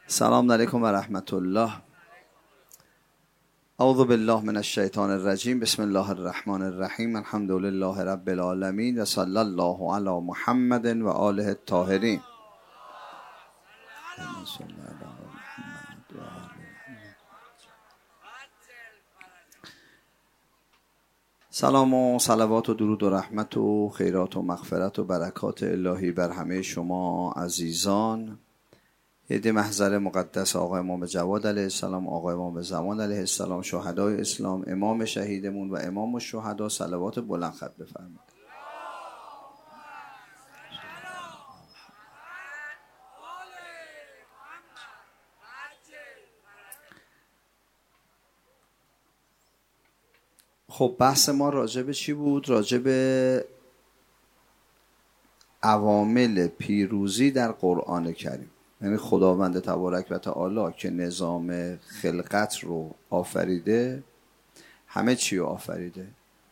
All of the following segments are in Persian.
سلام علیکم و رحمت الله. اعوذ بالله من الشیطان الرجیم. بسم الله الرحمن الرحیم. الحمد لله رب العالمین و صلی الله علی محمد و آله الطاهرین. سلام و صلوات و درود و رحمت و خیرات و مغفرت و برکات الهی بر همه شما عزیزان. عید محضر مقدس آقای امام جواد علیه السلام، آقای امام زمان علیه السلام، شهدای اسلام، امام شهیدمون و امام الشهدا، صلوات بلند خط بفرمایید. خب بحث ما راجع به چی بود؟ راجع به عوامل پیروزی در قرآن کریم. یعنی خداوند تبارک و تعالی که نظام خلقت رو آفریده، همه چی رو آفریده.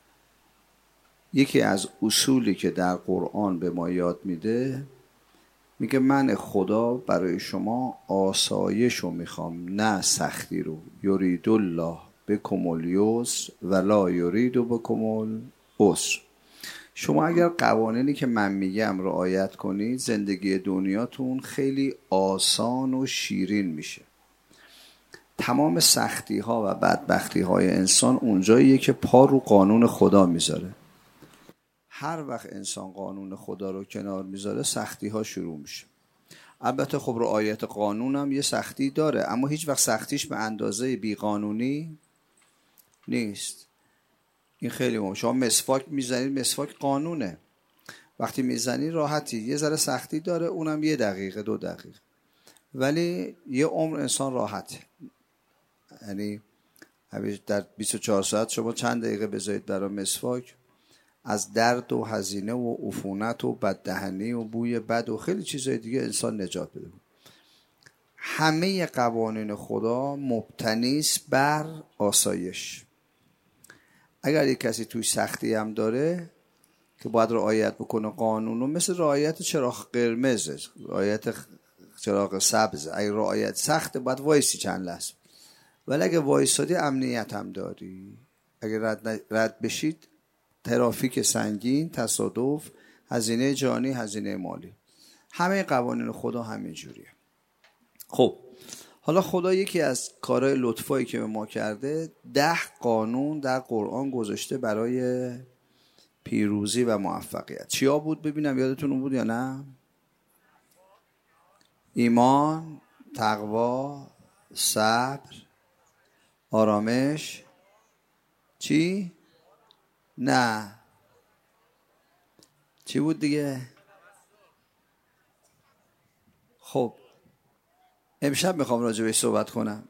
یکی از اصولی که در قرآن به ما یاد میده، میگه من خدا برای شما آسایش رو میخوام، نه سختی رو. یرید الله بکم الیسر ولا یرید بکم العسر. شما اگر قوانینی که من میگم رعایت کنید، زندگی دنیاتون خیلی آسان و شیرین میشه. تمام سختی ها و بدبختی های انسان اونجاییه که پا رو قانون خدا میذاره. هر وقت انسان قانون خدا رو کنار میذاره، سختی ها شروع میشه. البته خب رعایت قانون هم یه سختی داره، اما هیچ وقت سختیش به اندازه بیقانونی نیست. این خیلی مهمه. شما مسواک میزنید، مسواک قانونه. وقتی میزنی راحتی، یه ذره سختی داره، اونم 1 دقیقه 2 دقیقه، ولی یه عمر انسان راحته. یعنی در 24 ساعت شما چند دقیقه بذارید برای مسواک، از درد و هزینه و عفونت و بددهنی و بوی بد و خیلی چیزای دیگه انسان نجات بده. همه قوانین خدا مبتنی است بر آسایش. اگر یک کسی توی سختی هم داره که باید رعایت بکنه قانونو، مثل رعایت چراغ قرمزه، رعایت چراغ سبز. اگر رعایت سخته باید وایسی چند لحظه، ولی اگه وایسادی امنیت هم داری. اگر رد بشید، ترافیک سنگین، تصادف، هزینه جانی، هزینه مالی. همه قوانین خدا همین جوریه. خب حالا خدا یکی از کارهای لطفایی که به ما کرده، 10 قانون در قرآن گذاشته برای پیروزی و موفقیت. چیا بود ببینم؟ یادتون بود یا نه؟ ایمان، تقوا، صبر، آرامش. چی؟ نه چی بود دیگه؟ خب امشب میخوام راجع بهش صحبت کنم.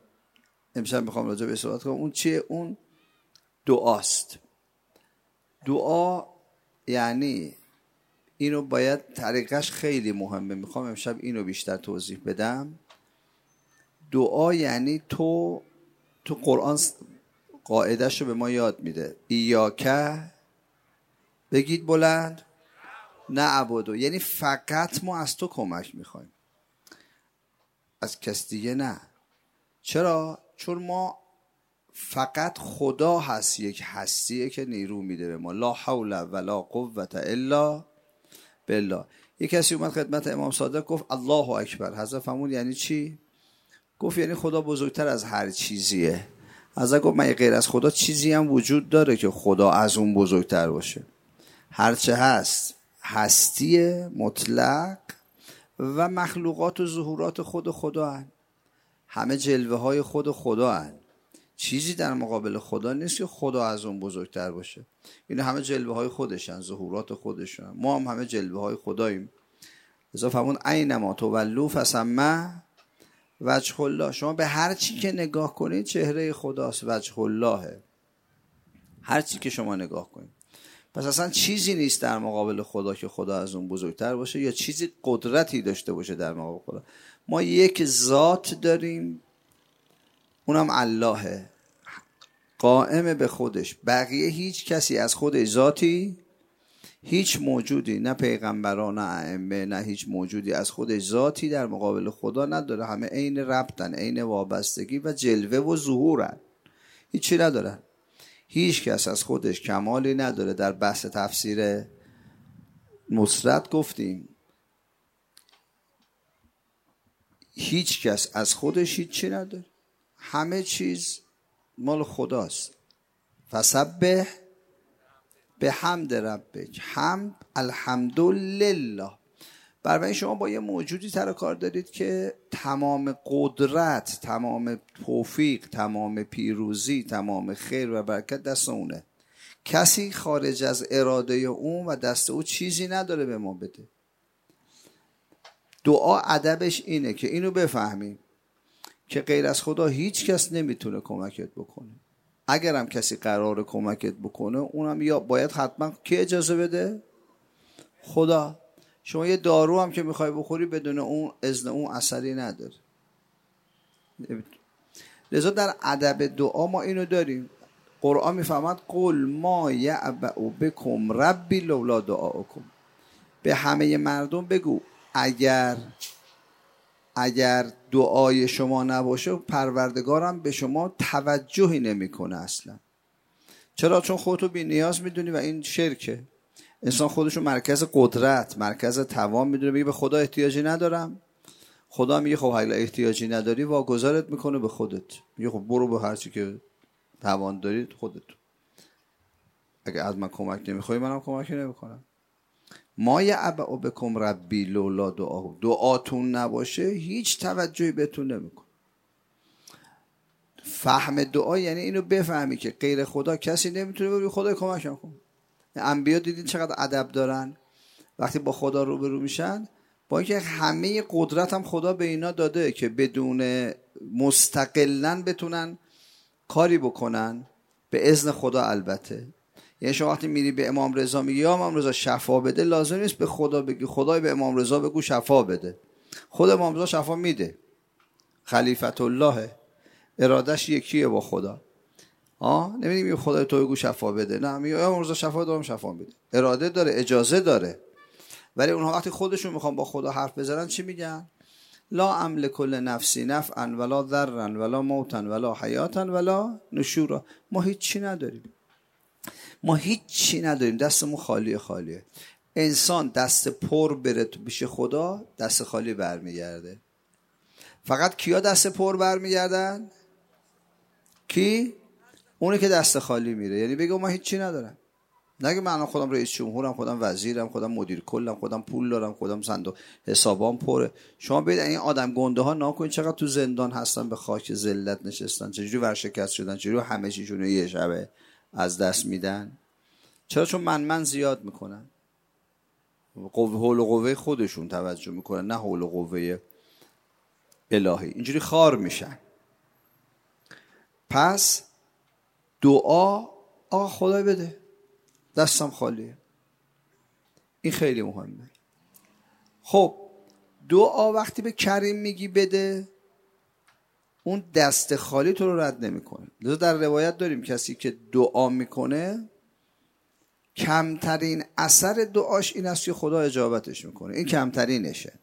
اون چیه؟ اون دعاست. دعا یعنی اینو باید، طریقش خیلی مهمه. میخوام امشب اینو بیشتر توضیح بدم. دعا یعنی تو قرآن قاعدش رو به ما یاد میده. ایاکه، بگید بلند، نعبدو، یعنی فقط ما از تو کمک میخوایم، از کس دیگه نه. چرا؟ چون ما فقط خدا هست، یک هستیه که نیرو میده به ما. لا حول ولا قوة الا بالله. یک کسی اومد خدمت امام صادق گفت الله اکبر. حضرت فرمود یعنی چی؟ گفت یعنی خدا بزرگتر از هر چیزیه. حضرت گفت من غیر از خدا چیزی هم وجود داره که خدا از اون بزرگتر باشه؟ هرچه هست هستی مطلق و مخلوقات و ظهورات خود خدا هن. همه جلوه های خود خدا هن. چیزی در مقابل خدا نیست که خدا از اون بزرگتر باشه. این همه جلوه های خودشن، ظهورات خودشن. ما هم همه جلوه های خداییم. لذا فرمون اینما تولوا فثم وجه الله. شما به هر چی که نگاه کنید چهره خداست، وجه اللهه. هر چی که شما نگاه کنید. پس اصلا چیزی نیست در مقابل خدا که خدا از اون بزرگتر باشه یا چیزی قدرتی داشته باشه در مقابل خدا. ما یک ذات داریم، اونم اللهه، قائم به خودش. بقیه هیچ کسی از خودش ذاتی هیچ موجودی، نه پیغمبران، نه ائمه، نه هیچ موجودی از خودش ذاتی در مقابل خدا نداره. همه عین ربطن، عین وابستگی و جلوه و ظهورن، هیچی ندارن. هیچ کس از خودش کمالی نداره. در بحث تفسیر نصرت گفتیم هیچ کس از خودش هیچی نداره، همه چیز مال خداست. فسبح بحمد ربک، حمد الحمدلله. برای شما با یه موجودی سر کار دارید که تمام قدرت، تمام توفیق، تمام پیروزی، تمام خیر و برکت دست اونه. کسی خارج از اراده اون و دست او چیزی نداره به ما بده. دعا ادبش اینه که اینو بفهمیم که غیر از خدا هیچ کس نمیتونه کمکت بکنه. اگرم کسی قراره کمکت بکنه اونم یا باید حتما کی اجازه بده؟ خدا. شما یه دارو هم که میخوای بخوری بدون اون اذن اون اثری نداره. لذا در ادب دعا ما اینو داریم. قرآن میفهمد قل ما یعبأ بکم ربی لولا دعاءکم. به همه مردم بگو اگر دعای شما نباشه پروردگارم به شما توجهی نمیکنه اصلا. چرا؟ چون خودتو بی نیاز میدونی و این شرکه. انسان خودشو مرکز قدرت، مرکز توان میدونه، میگه به خدا احتیاجی ندارم. خدا میگه خب اگه احتیاجی نداری واگذارت میکنه به خودت، میگه خب برو به هر چی که توان دارید خودت. اگه از من کمک نمیخوای منم کمکی نمیکنم. ما یعبأ بکم ربی لولا دعاه. دعاتون نباشه هیچ توجهی بهتون نمیکنه. فهم دعا یعنی اینو بفهمی که غیر خدا کسی نمیتونه بگه خدا کمکم کن. انبیا دیدین چقدر ادب دارن وقتی با خدا روبرو میشن، با اینکه همه قدرت هم خدا به اینا داده که بدون مستقلاً بتونن کاری بکنن به اذن خدا. البته یعنی شما وقتی میری به امام رضا میگی یا امام رضا شفا بده، لازم نیست به خدا بگی خدای به امام رضا بگو شفا بده. خود امام رضا شفا میده، خلیفت الله، ارادش یکیه با خدا. نمیدونی خدای تو بگو شفا بده، نه میگه امام رضا شفا دارم شفا میده، اراده داره، اجازه داره. ولی اونها وقتی خودشون میخوان با خدا حرف بزنن چی میگن؟ لا املک لنفسی نفعا ولا ضرا ولا موتا ولا حیاتا ولا نشورا. ما هیچی نداریم، دستمون خالیه. انسان دست پر بره تو پیش خدا دست خالی برمیگرده. فقط کیا دست پر برمیگردن؟ کی؟ اونی که دست خالی میره. یعنی بگه من هیچی ندارم، نگه من خودم رئیس جمهورم، خودم وزیرم، خودم مدیر کلم، خودم پول دارم، خودم صندوق حسابام پره. شما برید این آدم گنده ها ناکن چقدر تو زندان هستن، به خاک ذلت نشستن، چجوری ورشکست شدن، چجوری همه چیشون یه شبه از دست میدن. چرا؟ چون من زیاد میکنن، حول و قوه خودشون توجه میکنن، نه حول و قوه الهی. اینجوری خار میشن. پس دعا خدای بده دستم خالیه، این خیلی مهمه. خب دعا وقتی به کریم میگی بده، اون دست خالی تو رو رد نمیکنه. لذا در روایت داریم کسی که دعا میکنه کمترین اثر دعاش این است که خدا اجابتش میکنه. این کمترینشه.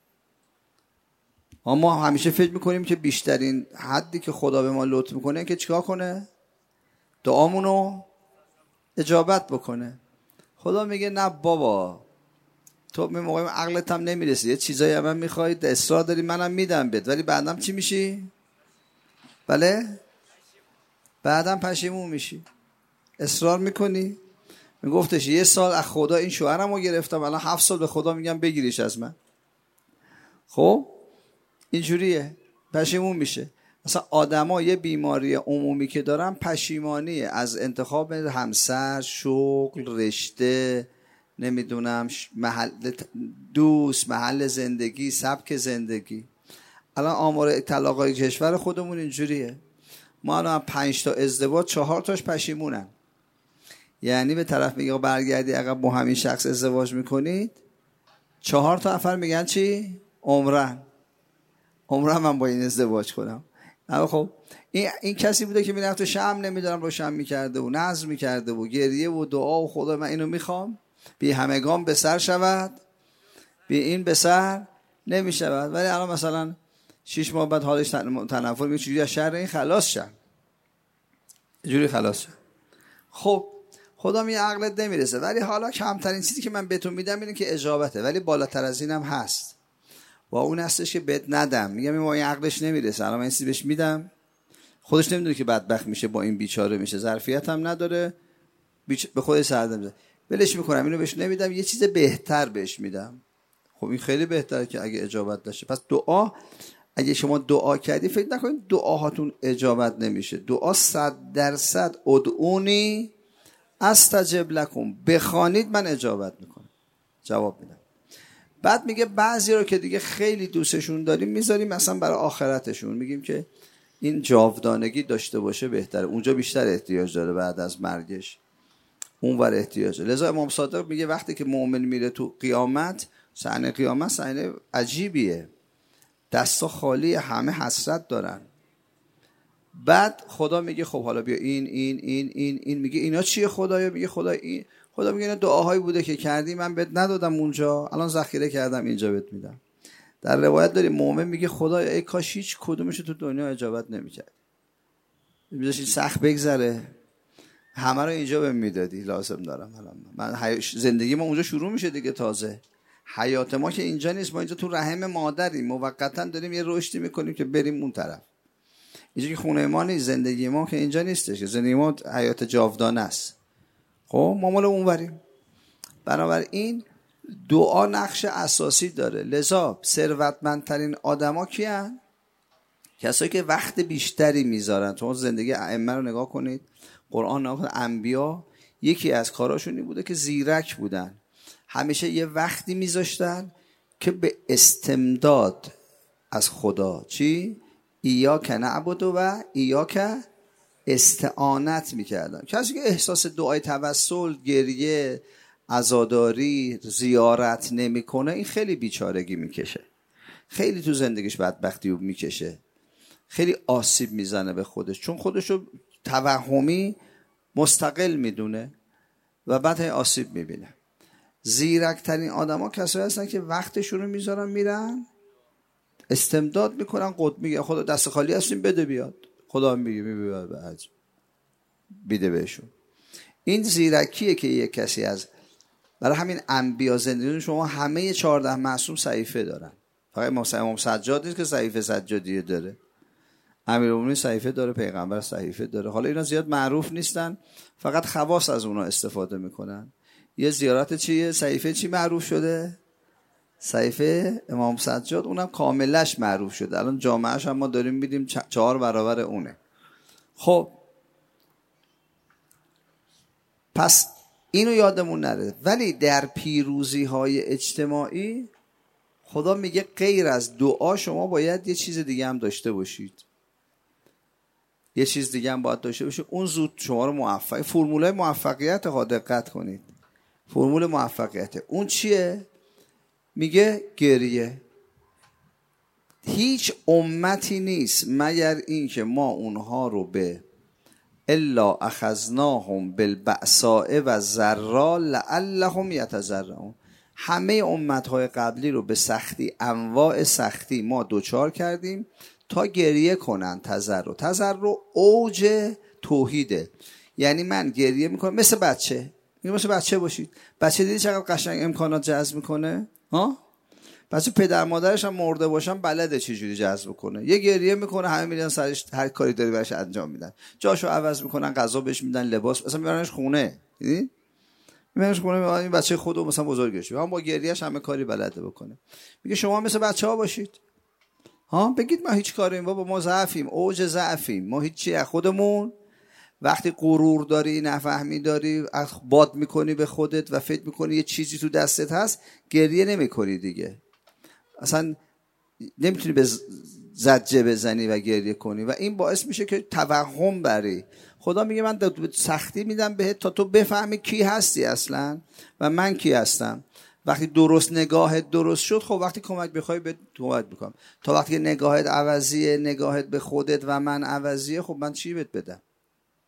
ما همیشه فکر میکنیم که بیشترین حدی که خدا به ما لطف میکنه که چیکار کنه؟ دعامونو اجابت بکنه. خدا میگه نه بابا، تو به موقع عقلت هم نمیرسی، یه چیزایی هم میخواید، اصرار داری، منم میدم بهت، ولی بعدم چی میشی؟ بله؟ بعدم پشیمون میشی. اصرار میکنی؟ میگفتش 1 سال از خدا این شوهرمو گرفتم، الان 7 سال به خدا میگم بگیریش از من. خب اینجوریه، پشیمون میشه. مثلا آدما یه بیماری عمومی که دارن پشیمانی از انتخاب همسر، شغل، رشته، نمیدونم محل دوست، محل زندگی، سبک زندگی. الان آمار طلاقای کشور خودمون اینجوریه. ما الان 5 تا ازدواج 4 تاش پشیمونن. یعنی به طرف میگه برگردی عقب با همین شخص ازدواج میکنید، 4 تا نفر میگن چی؟ عمرن من با این ازدواج کنم. اما خب این کسی بوده که میرفت شمع نمیدونم روشن میکرده و نذر میکرده و گریه و دعا و خدا من اینو میخوام. بی همگان به سر شود، بی این به سر نمی شود. ولی الان مثلا 6 ماه بعد حالش تنفر میگه چجوری از شر این خلاص شم، جوری خلاص شم. خب خدا می عقلت نمیرسه. ولی حالا کمترین چیزی که من بهتون میدم اینه که اجابته، ولی بالاتر از اینم هست. و اون هستش که بهت ندم، میگم این عقلش نمیرسه، الان من این چیزی بهش میدم، خودش نمیدونه که بدبخت میشه، با این بیچاره میشه، ظرفیت هم نداره، به خودش سرده میزنه، ولش میکنم، اینو بهش نمیدم، یه چیز بهتر بهش میدم. خب این خیلی بهتره که اگه اجابت داشته. پس دعا، اگه شما دعا کردی فکر نکنید دعاهاتون اجابت نمیشه. دعا 100% ادعونی استجب لکم، بخوانید من اجابت میکنم، جواب میدم. بعد میگه بعضی رو که دیگه خیلی دوستشون داریم میذاریم مثلا برای آخرتشون، میگیم که این جاودانگی داشته باشه بهتره، اونجا بیشتر احتیاج داره بعد از مرگش، اونور احتیاج داره. لذا امام صادق میگه وقتی که مؤمن میره تو قیامت، صحنه قیامت صحنه عجیبیه، دستا خالی، همه حسرت دارن. بعد خدا میگه خب حالا بیا این میگه اینا چیه خدایا؟ میگه خدا این، خدا میگه اینا دعاهایی بوده که کردی من بهت ندادم اونجا، الان ذخیره کردم اینجا بهت میدم. در روایت داریم مؤمن میگه خدایا ای کاش هیچ کدومش تو دنیا اجابت نمیکرد، میذاشی سخت بگذره، همه رو اینجا بهم میدادی، لازم دارم الان من زندگی ما اونجا شروع میشه دیگه، تازه حیات ما که اینجا نیست، ما اینجا تو رحم مادریم، موقتا داریم یه رشدی میکنیم که بریم اون طرف. اینجا که خونه ما نیست، زندگی ما که اینجا نیستش، زندگی ما حیات جاودانه است. خب ما مال اونوریم. بنابراین دعا نقش اساسی داره. لذا ثروتمندترین آدما کیان؟ کسایی که وقت بیشتری میذارن. تو زندگی ائمه رو نگاه کنید، قرآن نگاه کنید، انبیا یکی از کاراشون این بوده که زیرک بودن، همیشه یه وقتی میذاشتن که به استمداد از خدا، چی؟ ایاک نعبد و ایاک استعانت میکردن. کسی که احساس دعای توسل، گریه، عزاداری، زیارت نمیکنه، این خیلی بیچارگی میکشه، خیلی تو زندگیش بدبختی میکشه، خیلی آسیب میزنه به خودش، چون خودشو توهمی مستقل میدونه و بعد آسیب میبینه. زیرکترین آدما کسایی هستن که وقتشون رو میذارن میرن استمداد میکنن، میگه خدا دست خالی هستیم بده بیاد، خدا میگه بیده بهشون. این زیرکیه که یک کسی از، برای همین انبیا زندگیشون شما همه 14 معصوم صحیفه دارن، فقط امام سجاد نیست که صحیفه سجادیه داره، امیرالمومنین صحیفه داره، پیغمبر صحیفه داره. حالا اینا زیاد معروف نیستن، فقط خواص از اونا استفاده میکنن. یه زیارت چیه؟ صحیفه چی معروف شده؟ صحیفه امام سجاد، اونم کاملش معروف شده، الان جامعهش هم ما داریم میدیم 4 برابر اونه. خب پس اینو یادمون نره. ولی در پیروزی های اجتماعی خدا میگه غیر از دعا شما باید یه چیز دیگه هم داشته باشید، یه چیز دیگه هم باید داشته باشید، اون زود شما رو موفق. فرمول موفقیت ها، دقت کنید، فرمول موفقیت اون چیه؟ میگه گریه. هیچ امتی نیست مگر این که ما اونها رو به الا اخذناهم بالبأساء و ضراء لعلهم یتضرعون، همه امتهای قبلی رو به سختی، انواع سختی ما دوچار کردیم تا گریه کنن. تضرع اوج توحیده، یعنی من گریه میکنم مثل بچه، مثل بچه باشید. بچه دیدی چقدر قشنگ امکانات جذب میکنه؟ ها؟ بچه پدر مادرش هم مرده باشن بلده چه جوری جذب کنه. یه گریه میکنه، همه میرن سرش، هر کاری داری براش انجام میدن، جاشو عوض میکنن، غذا بهش میدن، لباس، مثلا میبرنش خونه. دیدی؟ میبرنش خونه، این بچه خودو مثلا بزرگش، هم با گریهش همه کاری بلده بکنه. میگه شما مثل بچه‌ها باشید. ها؟ بگید ما هیچ کاریم، بابا ما ضعفیم، اوج ضعفیم، ما هیچی از خودمون. وقتی غرور داری، نفهمی داری، باد میکنی به خودت و فکر میکنی یه چیزی تو دستت هست، گریه نمیکنی دیگه، اصلا نمیتونی به زجه بزنی و گریه کنی و این باعث میشه که توهم بری. خدا میگه من سختی میدم بهت تا تو بفهمی کی هستی اصلا و من کی هستم. وقتی درست نگاهت درست شد، خب وقتی کمک بخوای بهت کمک میکنم. تا وقتی که نگاهت عوضیه، نگاهت به خودت و من عوضیه، خب من چی بهت بدم؟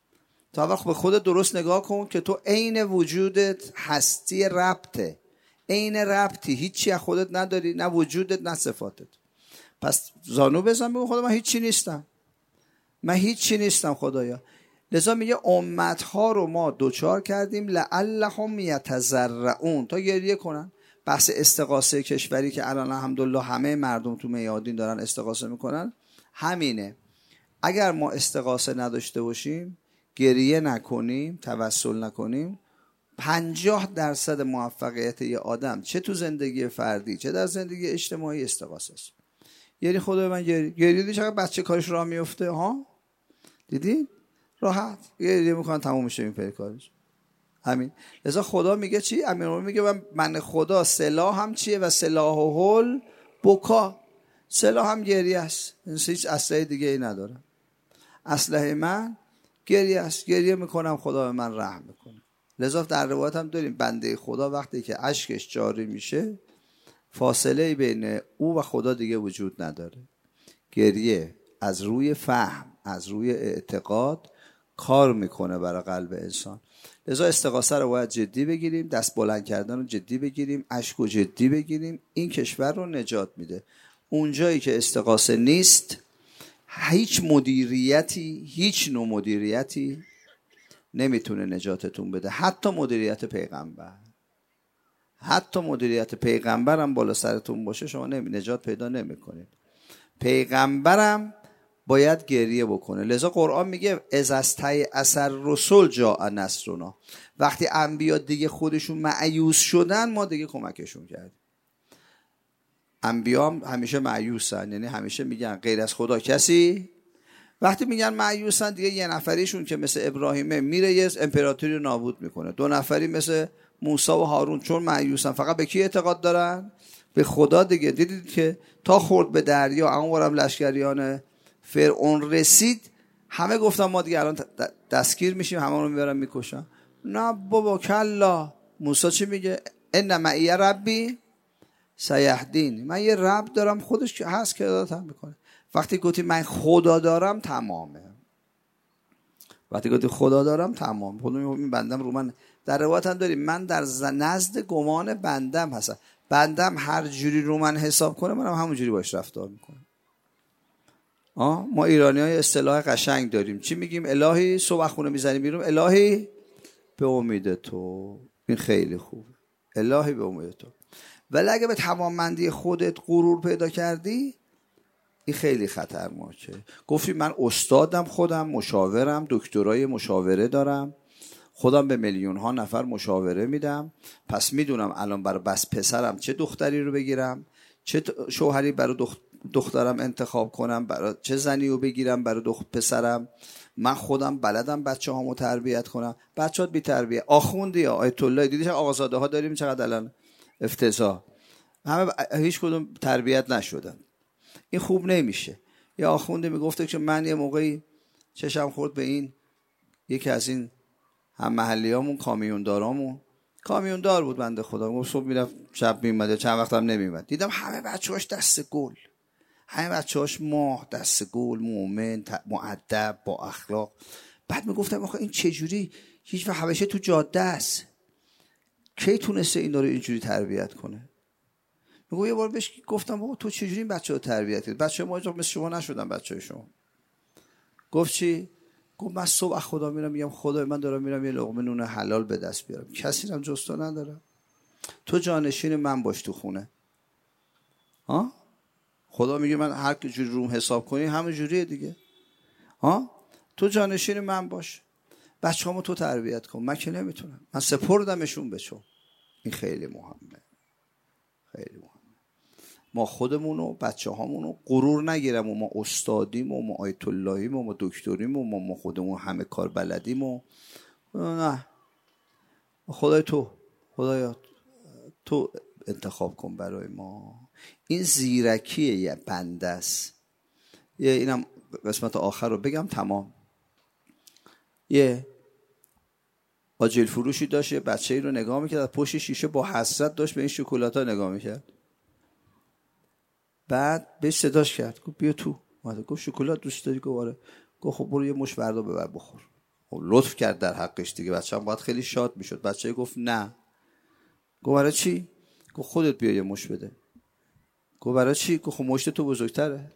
تا وقت به خودت درست نگاه کن که تو عین وجودت هستی ربطه، عین ربطی، هیچی از خودت نداری، نه وجودت نه صفاتت. پس زانو بزن بگو خدا من هیچی نیستم، من هیچی نیستم خدایا. لذا میگه امتها رو ما دوچار کردیم لعلهم یتضرعون، تا گریه کنن. بحث استغاثه کشوری که الان الحمدلله همه مردم تو میادین دارن استغاثه میکنن همینه. اگر ما استغاثه نداشته باشیم، گریه نکنیم، توسل نکنیم، 50% موفقیت یه آدم چه تو زندگی فردی چه در زندگی اجتماعی استغاثه است. یعنی خدای من گریه دیدی چقدر بچه کارش راه میفته ها، دیدی راحت گریه میکنن تموم میشه این پیکارش. همین. لذا خدا میگه چی؟ امیرالمومنین میگه من خدا سلاح هم چیه و سلاح و حل بکا، سلاح هم گریه است، هیچ اسلحه دیگه ای ندارم. اسلحه من گریه است، گریه میکنم خدا به من رحم میکنه. لذا در روایت هم داریم بنده خدا وقتی که اشکش جاری میشه فاصله بین او و خدا دیگه وجود نداره. گریه از روی فهم، از روی اعتقاد کار میکنه برای قلب انسان. لذا استغاثه رو باید جدی بگیریم، دست بلند کردن رو جدی بگیریم، اشک رو جدی بگیریم. این کشور رو نجات میده. اونجایی که استغاثه نیست، هیچ مدیریتی، هیچ نوع مدیریتی نمیتونه نجاتتون بده. حتی مدیریت پیغمبر، حتی مدیریت پیغمبر هم بالا سرتون باشه شما نجات پیدا نمیکنید. پیغمبرم باید گریه بکنه. لذا قرآن میگه اذ استیأس الرسل جاء نصرنا، وقتی انبیا دیگه خودشون مایوس شدن ما دیگه کمکشون کردیم. انبیا هم همیشه مایوسن، یعنی همیشه میگن غیر از خدا کسی، وقتی میگن مایوسن دیگه یه نفریشون که مثل ابراهیمه میره یه امپراتوری رو نابود میکنه، دو نفری مثل موسی و هارون چون مایوسن فقط به کی اعتقاد دارن؟ به خدا دیگه. دیدید که تا خورد به دریا اونورم لشکریان فرعون رسید همه گفتن ما دیگه الان دستگیر میشیم، همه رو میبرن میکشن. نه بابا کلا. موسی چی میگه؟ ان معی ربی سیهدین، من یه رب دارم خودش هست که هدایتم میکنه. وقتی گفتی من خدا دارم تمامه، وقتی گفتی خدا دارم تمام. خدا این بندم رو من، در روایت هم داریم من در نزد گمان بندم هستم، بندم هر جوری رو من حساب کنه منم همون جوری باش رفتار میکنم. ما ایرانی‌ها اصطلاح قشنگ داریم، چی میگیم؟ الهی صبح خونه میزنیم بیرون، الهی به امید تو. این خیلی خوبه، الهی به امید تو. ولی اگه به توانمندی خودت غرور پیدا کردی این خیلی خطرناکه. گفتی من استادم، خودم مشاورم، دکترای مشاوره دارم، خودم به میلیون ها نفر مشاوره میدم، پس میدونم الان برای بس پسرم چه دختری رو بگیرم، چه شوهری برای دخترم انتخاب کنم، برای چه زنی رو بگیرم برای پسرم. من خودم بلدم بچه هامو تربیت کنم. بچه ها بی تربیت آخوندی یا آیت الله دیدیش آقازاده ها داریم چقدر الان افتضاح، همه هیچ کدوم تربیت نشدن. این خوب نمیشه. یا آخونده میگفته که من یه موقعی چشم خورد به این یکی از این هم محلیامون کامیوندار بود بنده خدا، گفت صبح میرفت شب میومد، چند وقت هم نمیومد، دیدم همه بچه‌هاش دست گل، همه بچه‌هاش ماه دست گل، مومن مؤدب با اخلاق. بعد میگفتم آخه این چه جوری هیچ وقت همیشه تو جاده است، کی تونسته این رو اینجوری تربیت کنه؟ میگه یه بار بهش گفتم بابا تو چجوری این بچه‌ها تربیت کردی؟ بچه‌ها ما مثل شما نشدن بچه‌های شما. گفت چی؟ گفت من صبح خدا میرم میگم خدای من دارم میرم یه لقمه نون حلال به دست بیارم، کسی هم جز تو ندارم، تو جانشین من باش تو خونه. ها؟ خدا میگه من هر جوری روم حساب کنی همه جوریه دیگه. ها؟ تو جانشین من باش، بچه‌هامو تو تربیت کن، من که نمیتونم، من سپردمشون به تو. این خیلی مهمه، خیلی مهمه. ما خودمونو بچه هامونو غرور نگیرم و ما استادیم و ما آیت اللهیم و ما دکتریم و ما خودمون همه کار بلدیم و نه. خدای خدایا تو انتخاب کن برای ما. این زیرکیه یه بنده است. اینم قسمت آخر رو بگم تمام. یه آجیل فروشی داشت، یه بچه‌ای رو نگاه میکرد پشت شیشه با حسرت داشت به این شکلات‌ها نگاه میکرد. بعد بهش صداش کرد، گفت بیا تو. اومد گفت شکلات دوست داری؟ گفت آره. گفت خب برو یه مش وردا ببر بخور. لطف کرد در حقش دیگه، بچه هم باید خیلی شاد میشد. بچه گفت نه. گفت برای چی؟ گفت خودت بیا یه مشت بده. گفت برای چی؟ گفت خب مشت تو بزرگتره.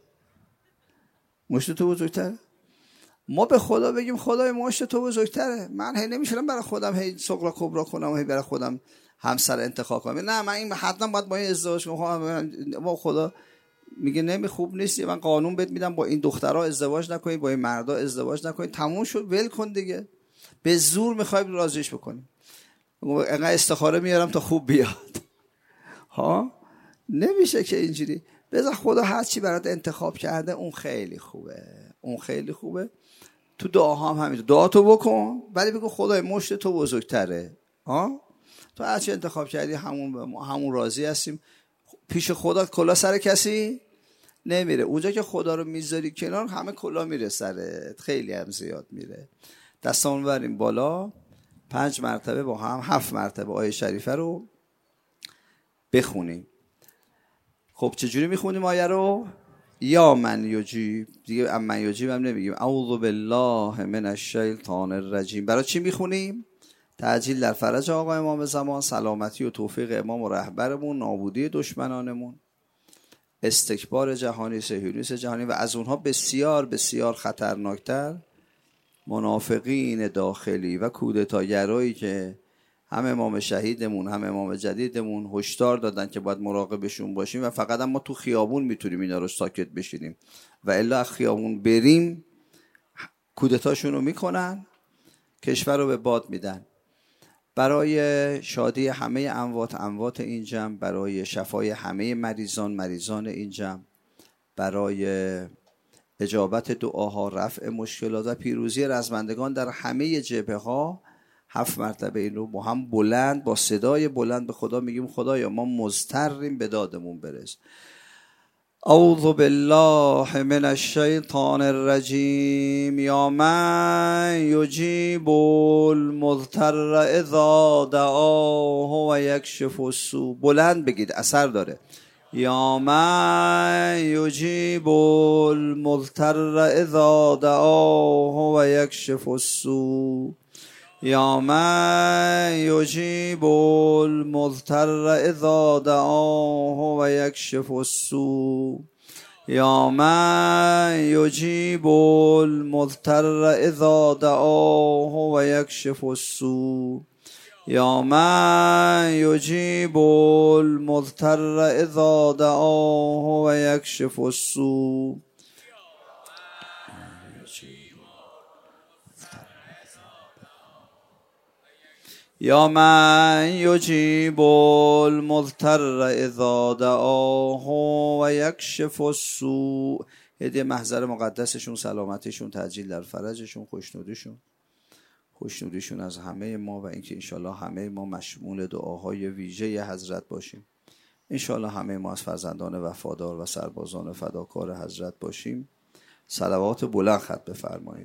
مشت تو بزرگتره. ما به خدا بگیم خدای مشت تو بزرگتره. من هی نمیشم برای خودم هی صغرا کبرا کنم و هی برای خودم همسر انتخاب کنم. نه من این حتما باید با این ازدواج کنم. ما خدا میگه نمی خوب نیست، من قانون بهت میدم با این دخترها ازدواج نکنید، با این مردا ازدواج نکنید، تموم شد، ول کن دیگه. به زور میخوای راضیش بکنیم. انقدر استخاره میارم تا خوب بیاد. ها نمیشه که اینجوری. بذار خدا هر چی برات انتخاب کرده اون خیلی خوبه، اون خیلی خوبه. تو دعاها هم همین، دعا تو بکن ولی بگو خدای مشت تو بزرگتره. ها تو هر چی انتخاب کردی همون راضی هستیم. پیش خدا کلا سر کسی نمیره. اونجا که خدا رو میذاری کنار همه کلا میره سرت، خیلی هم زیاد میره. دستمون بریم بالا، 5 مرتبه با هم 7 مرتبه آیه شریفه رو بخونیم. خب چجوری میخونیم آیه رو؟ یا من یجیب، دیگه من یجیب هم نمیگیم. اعوذ بالله من الشیطان الرجیم. برای چی میخونیم؟ تعجیل در فرج آقا امام زمان، سلامتی و توفیق امام و رهبرمون، نابودی دشمنانمون، استکبار جهانی، صهیونیسم جهانی و از اونها بسیار بسیار خطرناکتر منافقین داخلی و کودتاگرایی که هم امام شهیدمون هم امام جدیدمون هشدار دادن که باید مراقبشون باشیم و فقط ما تو خیابون میتونیم اینا رو ساکت بشینیم و الا خیابون بریم کودتاشون رو میکنن، کشور رو به باد میدن. برای شادی همه اموات این جمع، برای شفای همه مریضان این جمع، برای اجابت دعاها، رفع مشکلات و پیروزی رزمندگان در همه جبهه ها 7 مرتبه این رو با هم بلند، با صدای بلند به خدا میگیم خدایا ما مضطریم به دادمون برس. اعوذ بالله من الشیطان الرجیم. یا من یجیب المضطر اذا دعاه و یکشف السوء. بلند بگید، اثر داره. یا من یجیب المضطر اذا دعاه و یکشف السوء. یا من یجیب المضطر اذا دعاه و یکشف السوء. یا من یجیب المضطر اذا دعاه و یکشف السوء. یا من یجیب المضطر اذا دعاه و یکشف السوء. یا من یجیب المضطر اذا دعاه و یکشف السوء. هدیه محضر مقدسشون، سلامتیشون، تعجیل در فرجشون، خوشنودیشون از همه ما و اینکه انشالله همه ما مشمول دعاهای ویژه حضرت باشیم. انشالله همه ما از فرزندان وفادار و سربازان فداکار حضرت باشیم. صلوات بلند ختم بفرمایید.